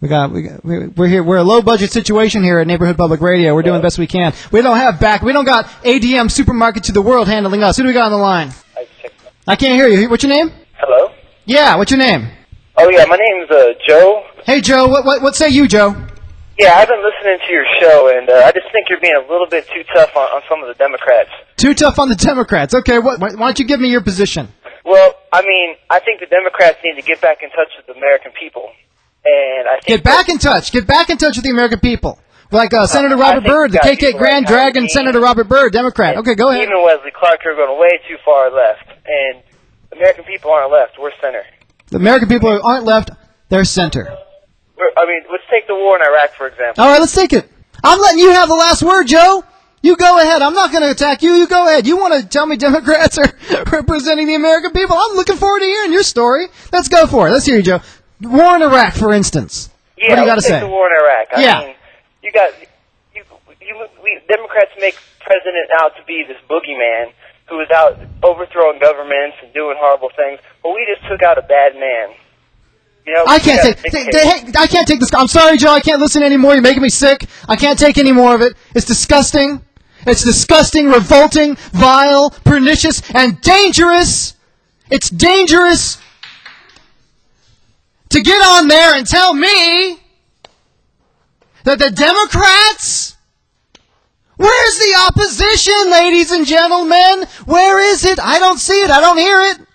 We're here. We're a low budget situation here at Neighborhood Public Radio. We're doing the best we can. We don't got ADM Supermarket to the World handling us. Who do we got on the line? I can't hear you. What's your name? Hello? Yeah, what's your name? Oh, yeah, my name's Joe. Hey, Joe. What say you, Joe? Yeah, I've been listening to your show, and I just think you're being a little bit too tough on some of the Democrats. Too tough on the Democrats. Okay, why don't you give me your position? Well, I mean, I think the Democrats need to get back in touch with the American people. And I think Get back in touch with the American people. Like Senator Robert Byrd, the KK Grand Dragon Senator Robert Byrd, Democrat. Okay, go ahead. Even Wesley Clark, you're going way too far left. And the American people aren't left. We're center. The American people aren't left. They're center. Let's take the war in Iraq, for example. All right, let's take it. I'm letting you have the last word, Joe. You go ahead. I'm not going to attack you. You go ahead. You want to tell me Democrats are representing the American people? I'm looking forward to hearing your story. Let's go for it. Let's hear you, Joe. War in Iraq, for instance. Yeah, what do you got to say? The war in Iraq. I mean, Democrats make president out to be this boogeyman who is out overthrowing governments and doing horrible things. But we just took out a bad man. You know, I can't take this. I'm sorry, Joe. I can't listen anymore. You're making me sick. I can't take any more of it. It's disgusting. It's disgusting, revolting, vile, pernicious, and dangerous. It's dangerous to get on there and tell me that the Democrats... Where's the opposition, ladies and gentlemen? Where is it? I don't see it. I don't hear it.